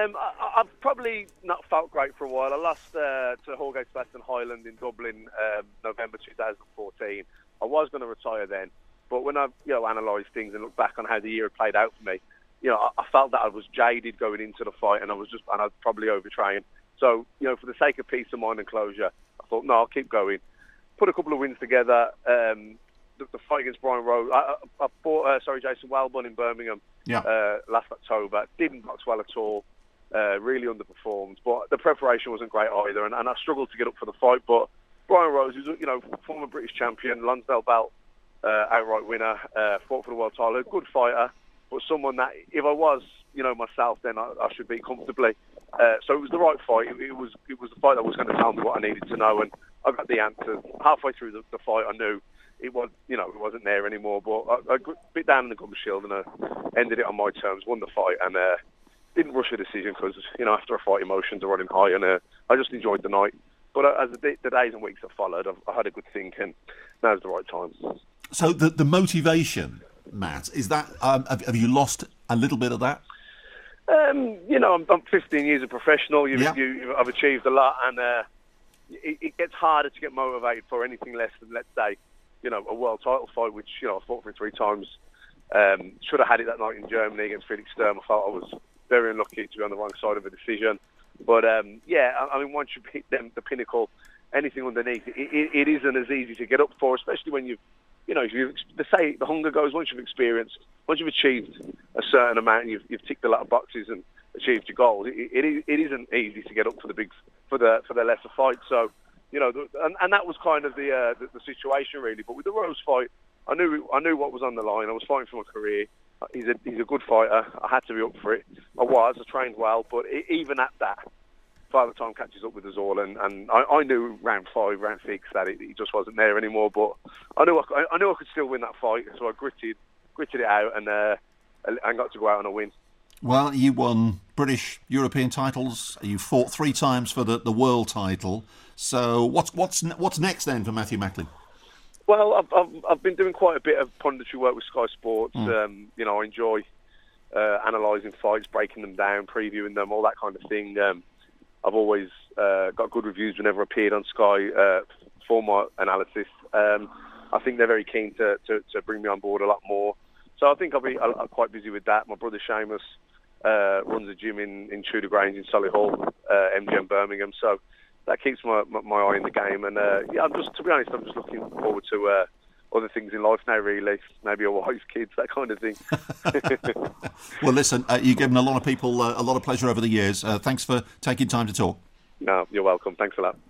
I've probably not felt great for a while. I lost to Jorge Sebastian Highland in Dublin, November 2014. I was going to retire then, but when I analysed things and looked back on how the year had played out for me, I felt that I was jaded going into the fight, and I'd probably overtrained. So, for the sake of peace of mind and closure, I thought, no, I'll keep going. Put a couple of wins together. The fight against Brian Rose, I fought Jason Welborn in Birmingham last October. Didn't box well at all. Really underperformed, but the preparation wasn't great either, and I struggled to get up for the fight. But Brian Rose, who's former British champion, Lonsdale belt outright winner, fought for the world title, a good fighter, but someone that if I was myself, then I should beat comfortably. So it was the right fight. It was the fight that was going to tell me what I needed to know, and I got the answers halfway through the fight. I knew it wasn't there anymore, but I bit down in the gum shield and I ended it on my terms, won the fight, and didn't rush a decision because after a fight emotions are running high, and I just enjoyed the night. But as the days and weeks that followed, I had a good think, and now's the right time. So the motivation, Matt, is that have you lost a little bit of that? I'm 15 years a professional. I've achieved a lot, and it gets harder to get motivated for anything less than, let's say, a world title fight, which I fought for 3 times. Should have had it that night in Germany against Felix Sturm. I felt I was very unlucky to be on the wrong side of a decision. But once you hit the pinnacle, anything underneath it isn't as easy to get up for, especially when the hunger goes once you've achieved a certain amount, and you've ticked a lot of boxes and achieved your goals. It isn't easy to get up for the lesser fight. So, and that was kind of the situation really. But with the Rose fight, I knew what was on the line. I was fighting for my career. He's a good fighter. I had to be up for it. I trained well, but even at that, Father Time catches up with us all, and I knew round 5, round 6 that it just wasn't there anymore. But I knew I could still win that fight, so I gritted it out and got to go out on a win. Well, you won British European titles. You fought 3 times for the world title. So what's next then for Matthew Macklin? Well, I've been doing quite a bit of punditry work with Sky Sports. I enjoy analysing fights, breaking them down, previewing them, all that kind of thing. I've always got good reviews whenever I appeared on Sky for my analysis. I think they're very keen to bring me on board a lot more. So I think I'm quite busy with that. My brother Seamus runs a gym in Tudor Grange in Solihull, MGM Birmingham. So that keeps my eye in the game. And to be honest, I'm just looking forward to other things in life now, really. Maybe a wife, kids, that kind of thing. Well, listen, you've given a lot of people a lot of pleasure over the years. Thanks for taking time to talk. No, you're welcome. Thanks a lot.